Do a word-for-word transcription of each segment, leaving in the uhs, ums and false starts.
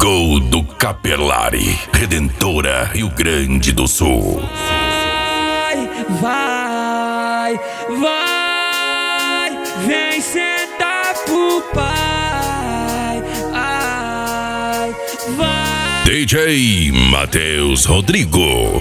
Gol do Capelari, Redentora, Rio Grande do Sul. Vai, vai, vai, vem sentar pro pai. Ai, vai. D J Matheus Rodrigo.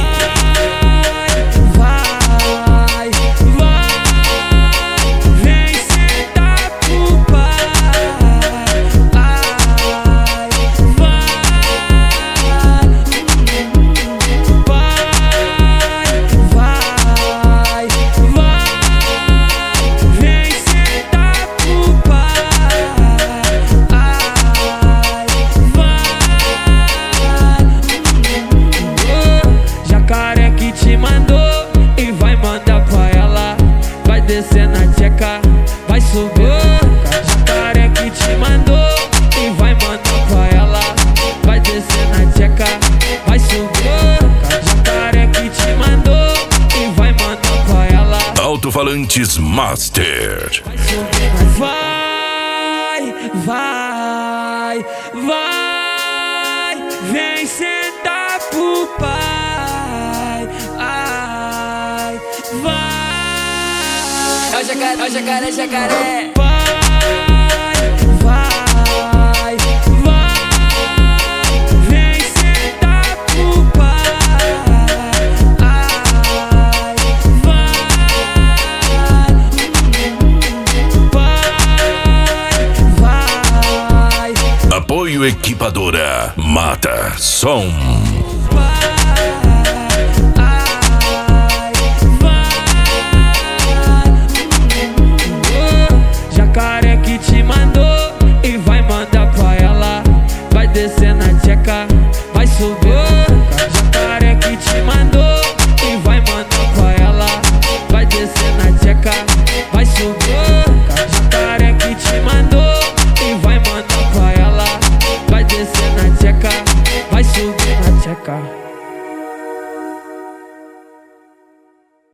Descer na tcheca, vai subir. Jacaré que te mandou e vai mandar pra ela. Vai descer na tcheca, vai subir. Jacaré que te mandou e vai mandar pra ela. Alto-falantes Master. Vai, vai, vai, vem sentar pro pai. Ai, vai. É o jacaré, é o jacaré, jacaré. Vai, vai, vai, vem sentar pro pai. Ai, vai, vai, vai. Apoio Equipadora Mata Som. Jacaré que te mandou e vai mandar pra ela. Vai descer na tcheca, vai subir. Jacaré que te mandou e vai mandar pra ela. Vai descer na tcheca, vai subir. Jacaré que te mandou e vai mandar pra ela. Vai descer na tcheca, vai subir na tcheca.